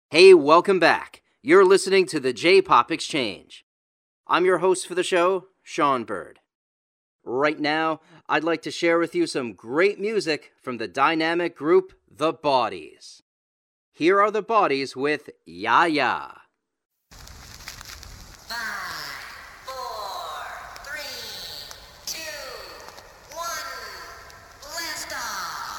Hey, welcome back. You're listening to the J-Pop Exchange. I'm your host for the show, Sean Bird. Right now, I'd like to share with you some great music from the dynamic group The Bodies. Here are The Bodies with Ya Ya. 5, 4, 3, 2, 1, blast off!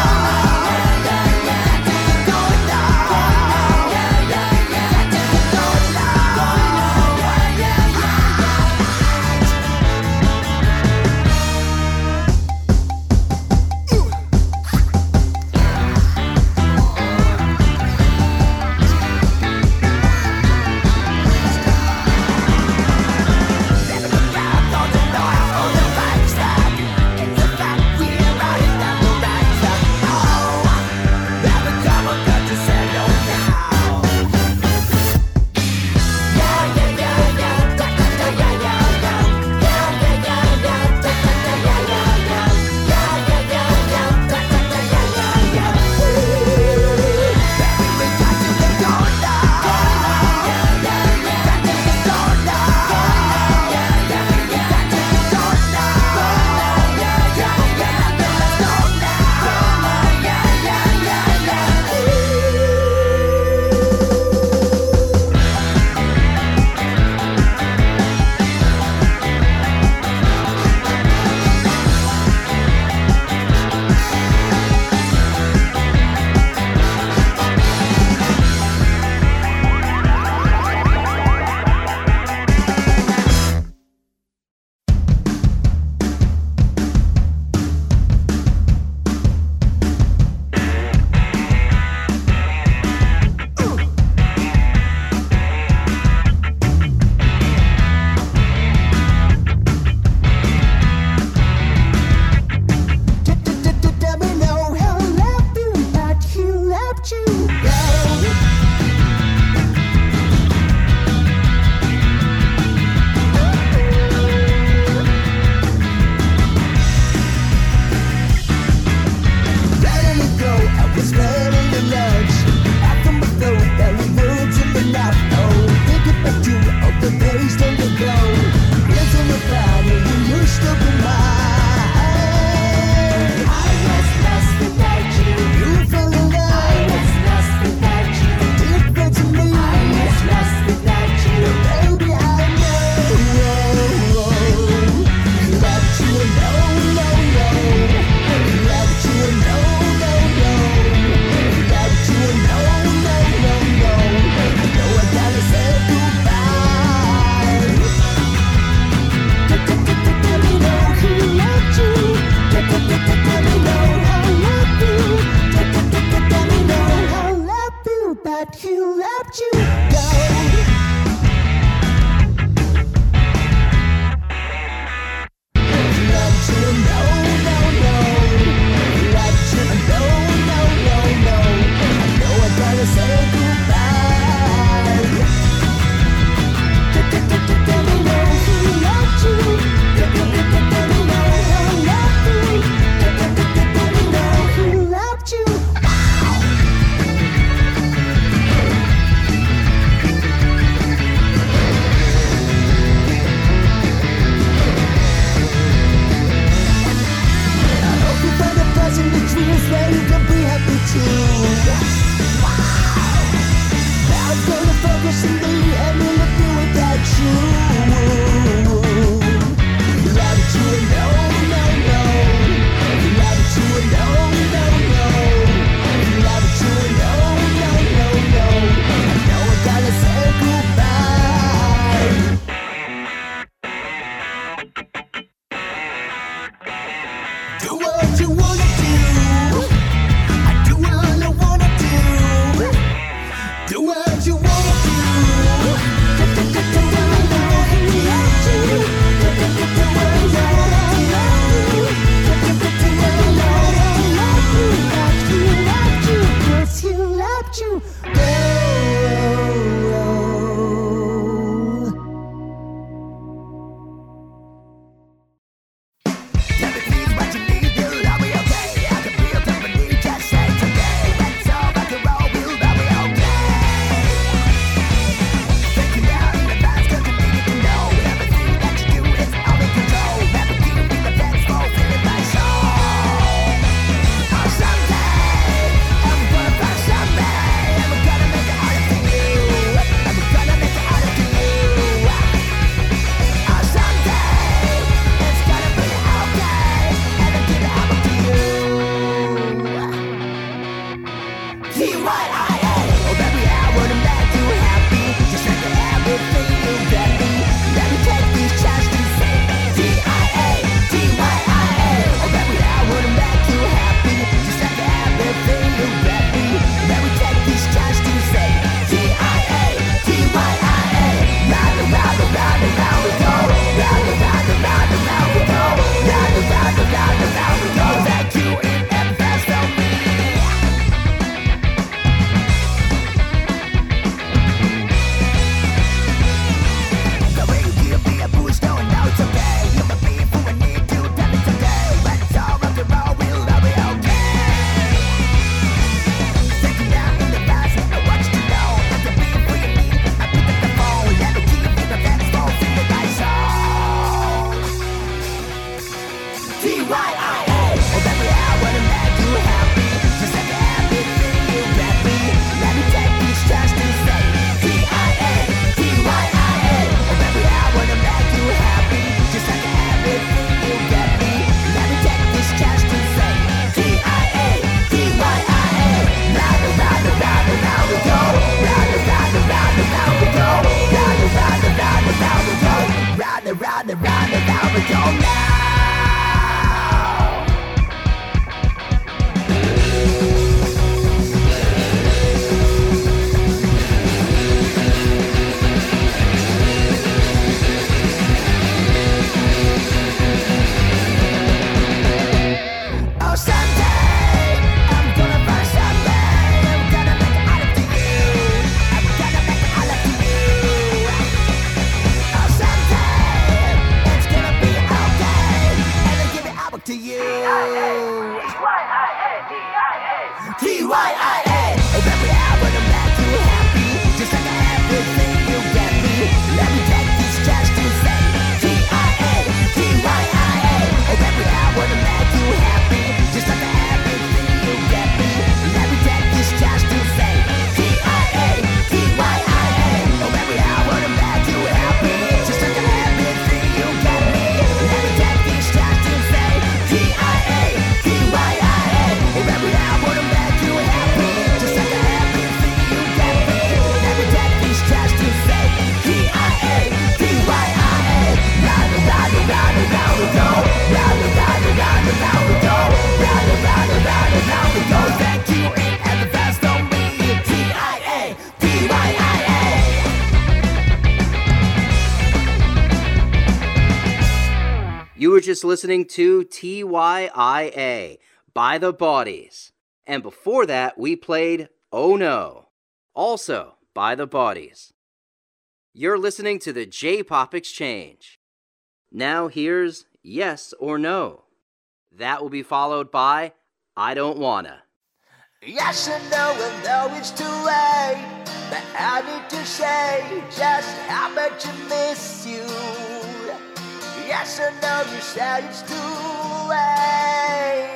Go that he let you go. just listening to TYIA by The Bodies. And before that, we played Oh No, also by The Bodies. You're listening to the J-Pop Exchange. Now here's Yes or No. That will be followed by I Don't Wanna. Yes and no, and no, it's too late. But I need to say just how much I miss you. Yes and no, you say it's too late.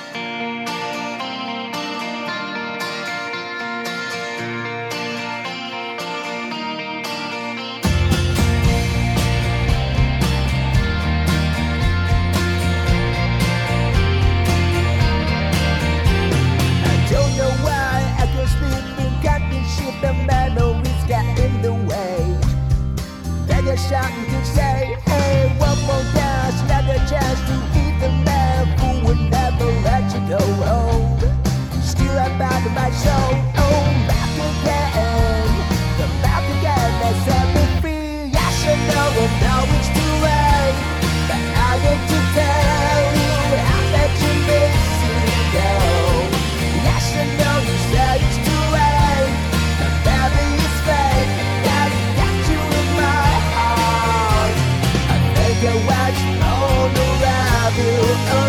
The memories get in the way. There's something to say. Hey, one more dance, another chance to be the man who would never let you go home. Still about my soul. Oh, back again, come back again and set me free. Yes and no, and now it's too late. But I need to tell you how much you miss you now. Yes and no, you say it's too late. Baby, it's fake, that got you in my heart. I think I watch all around you.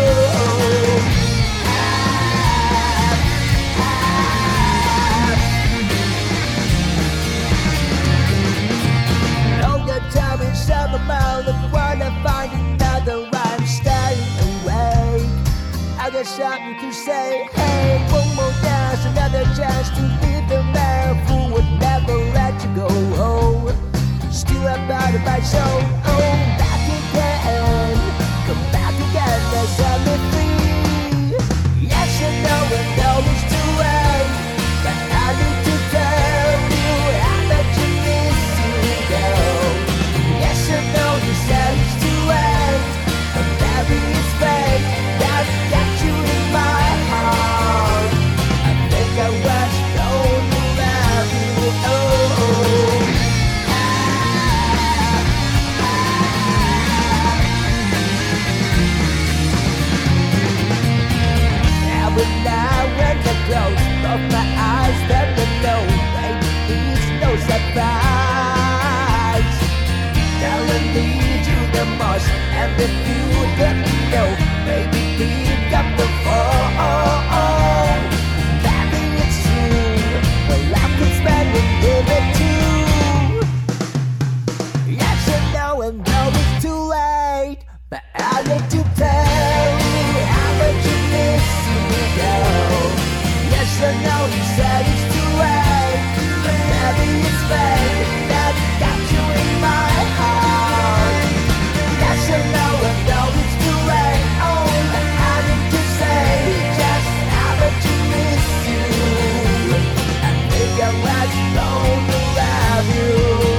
All the time in some amount of wanna find another, I'm staying awake. I got something to say. Hey, one more dance, another chance to be the man who would never let you go home. Still I'm part of my soul. Oh, back again, come back again and set me free. Yes and no, and no, it's too late. But I need to tell you how much I miss you now. Yes and no, you said it's too late. But baby, it's fake, that got you in my heart. I think I was known around you. Every now when I close both my eyes, then I know, baby, it's no surprise. Telling me you the most, and if you didn't know, baby, pick up the phone. Baby, it's true, well, I could spend it with it too. Yes and no, and no, it's too late. But I need to tell you how much you miss you now. Yes and no, you said it's too late. But baby, it's fake, that got you in my heart. Yes and no, it's too late. Oh, but I need to say just how much you miss you. I think I was blown around you.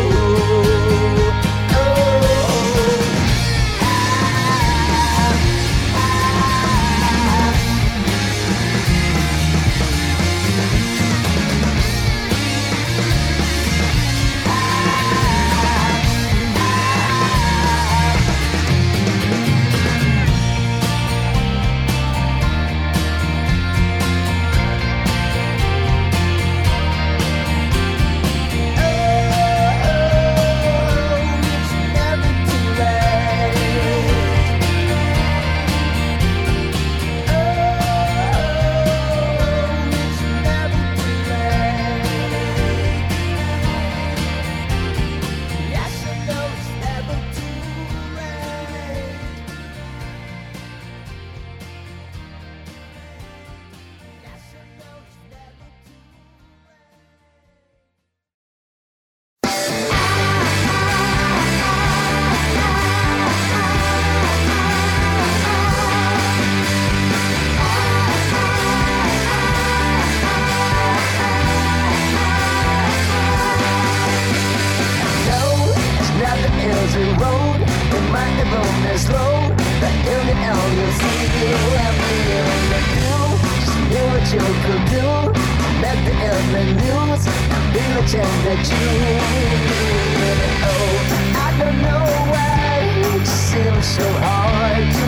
So hard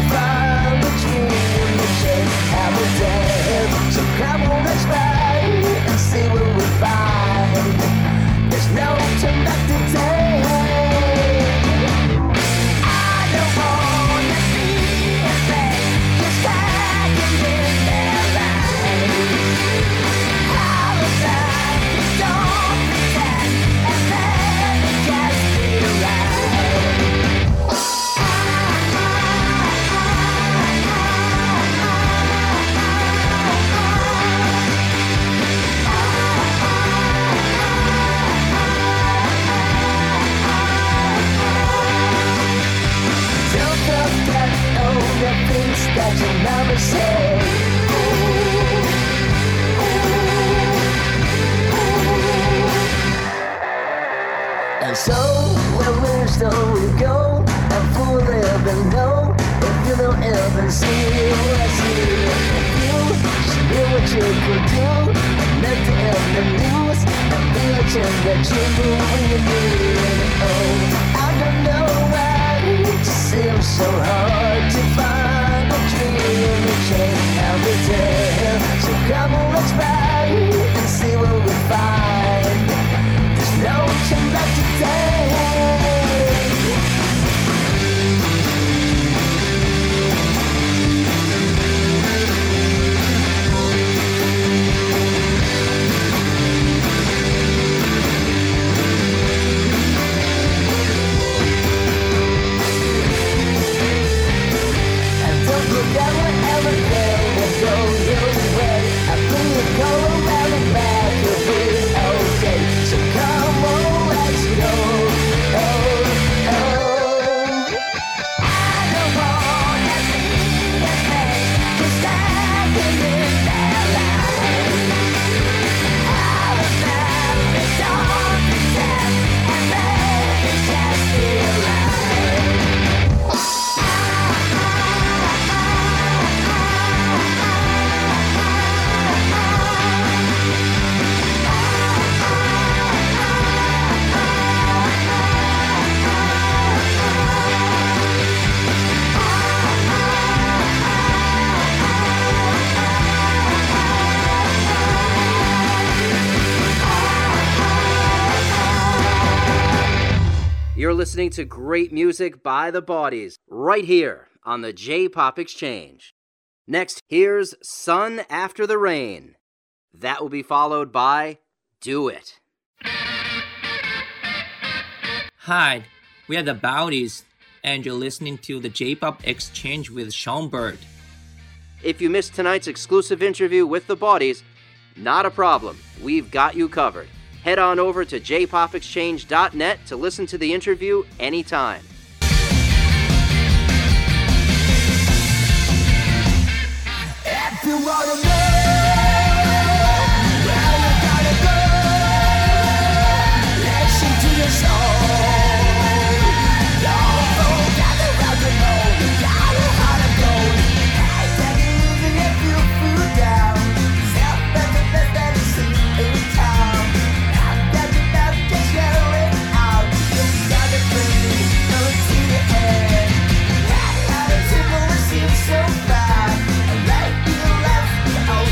you could do. Left in the news, the religion that you do when you need. Oh, I don't know why it seems so hard to find a dream to change every day. So come on, let's ride and see what we find. There's no turn back today. You're listening to great music by the Bodies right here on the J-Pop Exchange. Next, here's Sun After the Rain. That will be followed by Do It. Hi, we are the Bodies, and you're listening to the J-Pop Exchange with Sean Bird. If you missed tonight's exclusive interview with the Bodies, not a problem. We've got you covered. Head on over to jpopexchange.net to listen to the interview anytime. If you wanna know where you gotta go, listen to your soul. Don't forget the road to know. You gotta how to go. Hey, take it easy if you feel down. Self that's the best that you see in town. After the best, just yell it out. You gotta bring it to the end. That how the simple seems so bad. Like you left, oh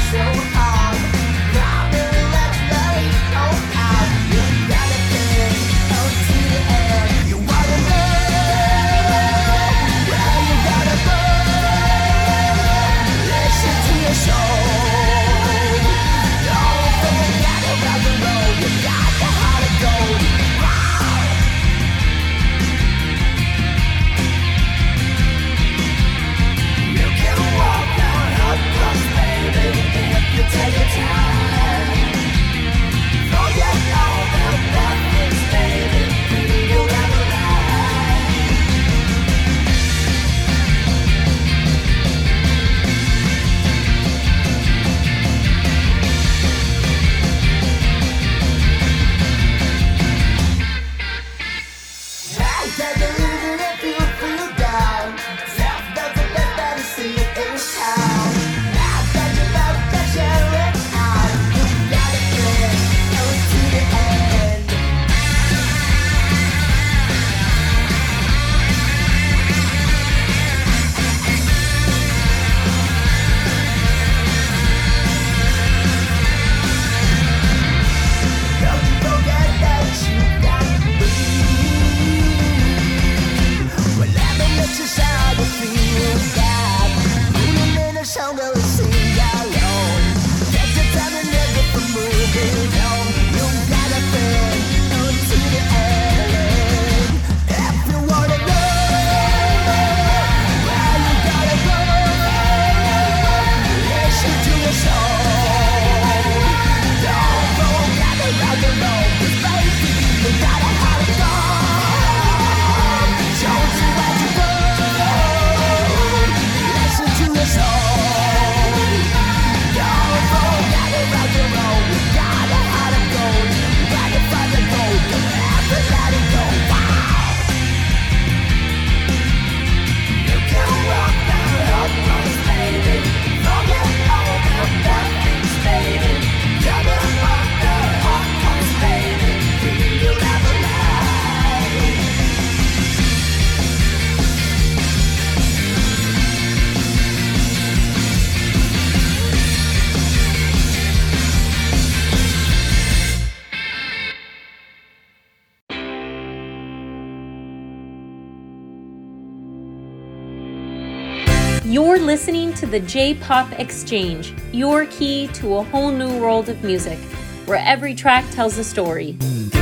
You're listening to the J-Pop Exchange, your key to a whole new world of music, where every track tells a story.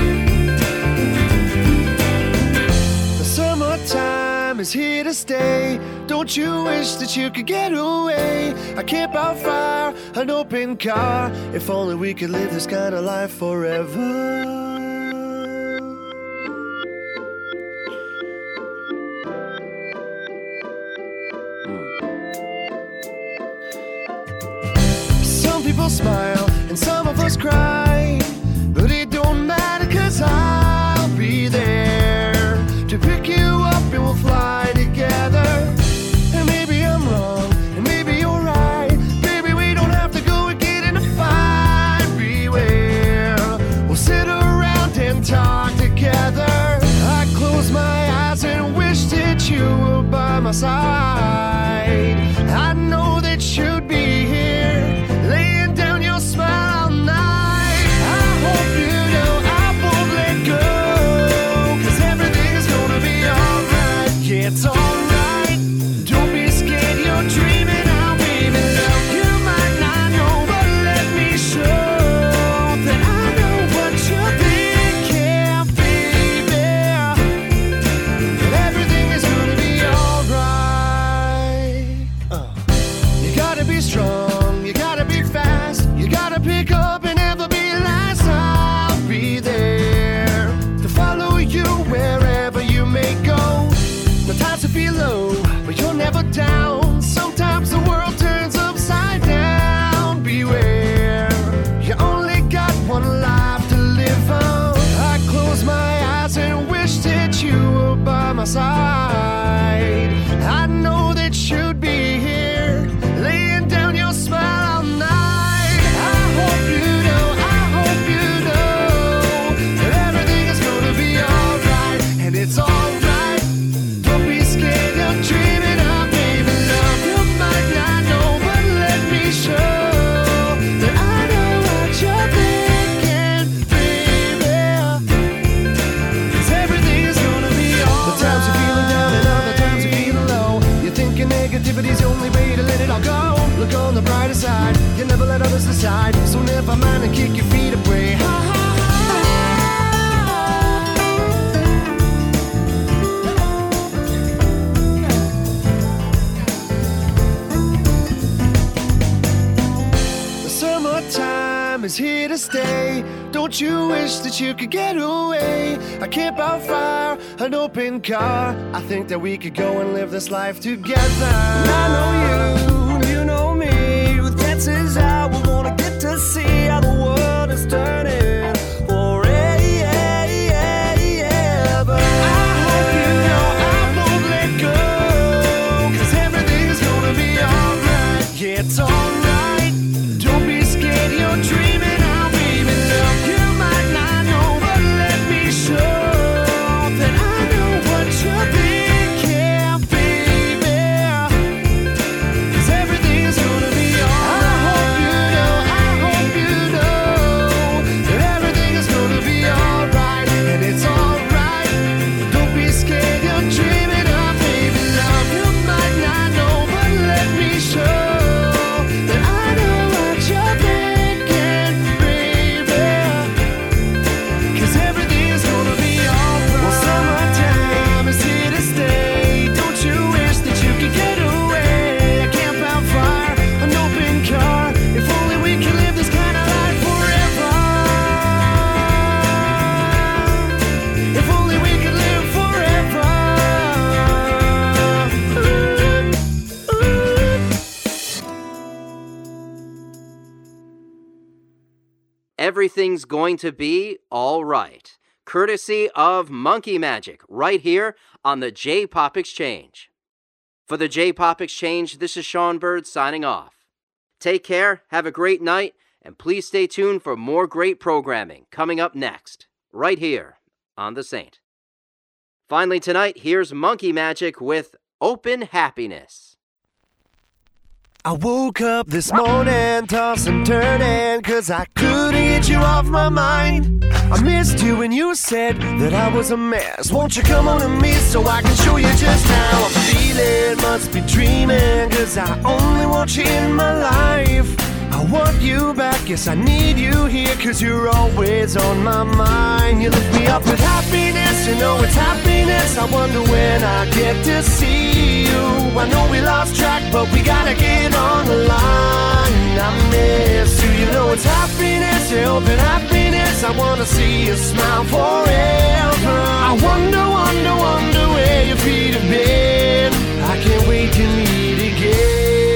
The summertime is here to stay. Don't you wish that you could get away? A camp out fire, an open car. If only we could live this kind of life forever. People smile and some of us cry, but it don't matter 'cause I'll be there to pick you up and we'll fly together. And maybe I'm wrong and maybe you're right. Maybe we don't have to go and get in a fight. Beware, we'll sit around and talk together. I close my eyes and wish that you were by my side. I know that you'd be here, laying down your smile all night. I hope you know I won't let go, 'cause everything is gonna be alright. Yeah, it's alright. Don't be scared, you're dreaming out, baby. Love, you might not know, but let me show that I know what you're thinking, baby. That everything is gonna be alright. You gotta be strong, you gotta be fast, you gotta pick up and never be last. I'll be there to follow you wherever you may go. The times will be low, but you're never down. Sometimes the world turns upside down. Beware, you only got one life to live on. I close my eyes and wish that you were by my side. I know that you'd be here, laying down your smile all night. I hope you know that everything is gonna be alright. And it's alright, don't be scared, you're dreaming of baby love. You might not know, but let me show that I know what you're thinking, baby. 'Cause everything is gonna be alright. The times you're feeling down and other times you're feeling low. You're thinking negativity's the only way to let it all go. Look on the brighter side, you never let others decide. So never mind and kick your feet away. Ha, ha, The summertime is here to stay. Don't you wish that you could get away? A camp out fire, an open car. I think that we could go and live this life together. I know you know me. With dances out, we wanna get to see how the world is turning forever. I hope you know I won't let go, 'cause everything is gonna be alright. Yeah, it's alright. Don't be scared, you're dreaming out, baby love. You might not know, but let me show that I know what you're thinking, baby. 'Cause everything is gonna be alright. I hope you know that everything is gonna be alright. And it's alright. Don't be scared, you're dreaming of baby love. You might not know, but let me show that I know what you're thinking, baby. 'Cause everything is gonna be alright. Well, summertime is here to stay. Don't you wish that you could get away? A camp out fire, an open car. If only we could live this kind of life forever. If only we could live forever. Everything's going to be all right. Courtesy of Monkey Magic, right here on the J-Pop Exchange. For the J-Pop Exchange, this is Sean Bird signing off. Take care, have a great night, and please stay tuned for more great programming coming up next, right here on The Saint. Finally tonight, here's Monkey Magic with Open Happiness. I woke up this morning, tossing, turning, 'cause I couldn't get you off my mind. I missed you when you said that I was a mess. Won't you come on to me so I can show you just how I'm feeling? Must be dreaming, 'cause I only want you in my life. I want you back, yes I need you here, 'cause you're always on my mind. You lift me up with happiness, you know it's happiness. I wonder when I get to see you. I know we lost track, but we gotta get on the line. I miss you, you know it's happiness, you're open happiness. I wanna see you smile forever. I wonder, wonder, wonder where your feet have been. I can't wait to meet again.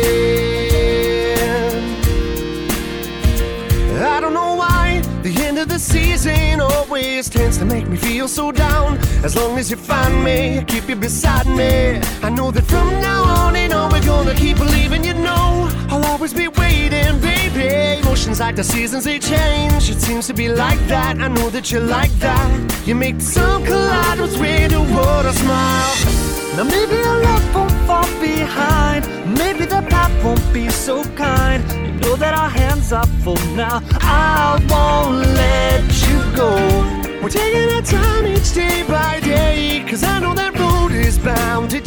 I don't know why the end of the season always tends to make me feel so down. As long as you find me, keep you beside me. I know that from now on, you know, we're gonna keep believing, you know. I'll always be waiting, baby. Emotions like the seasons, they change. It seems to be like that. I know that you like that. You make the sun collide with the water smile. Now maybe our love won't fall behind. Maybe the path won't be so kind. You know that our hands are full now. I won't let you go. We're taking our time each day by day, 'cause I know that road is bound to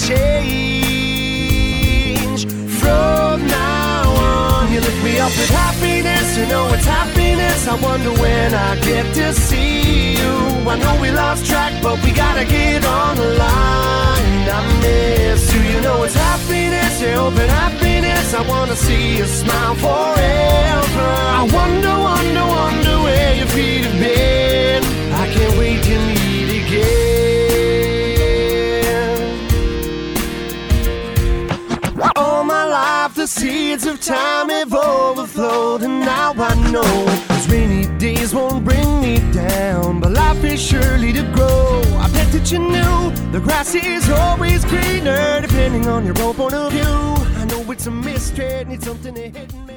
change. From now on, you lift me up with happiness. You know it's happiness. I wonder when I get to see you. I know we lost track, but we gotta get on the line. I miss you, you know it's happiness, yeah, open happiness. I wanna see you smile forever. I wonder, wonder, wonder where your feet have been. I can't wait to meet again. All my life the seeds of time have overflowed, and now I know those rainy days won't bring me down, but life is surely to grow. I bet that you knew the grass is always greener, depending on your own point of view. I know it's a mystery, need something to hit me.